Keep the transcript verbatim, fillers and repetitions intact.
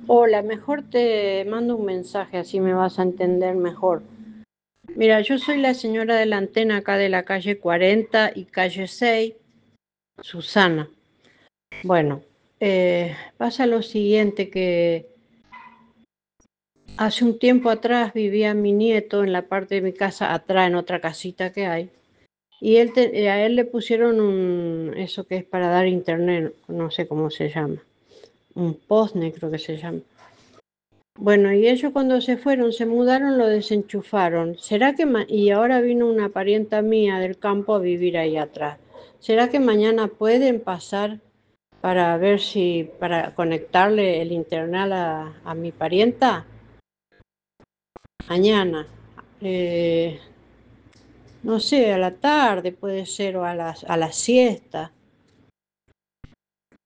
Hola, mejor te mando un mensaje, así me vas a entender mejor. Mira, yo soy la señora de la antena acá de la calle cuarenta y calle seis, Susana. Bueno, eh, pasa lo siguiente, que hace un tiempo atrás vivía mi nieto en la parte de mi casa, atrás en otra casita que hay, y él te- eh, a él le pusieron un, eso que es para dar internet, no sé cómo se llama, un postnet creo que se llama. Bueno, y ellos cuando se fueron, se mudaron, lo desenchufaron. ¿Será que ma- y ahora vino una parienta mía del campo a vivir ahí atrás? ¿Será que mañana pueden pasar para ver si, para conectarle el internet a, la- a mi parienta? Mañana. Eh, no sé, a la tarde puede ser o a las, a la siesta.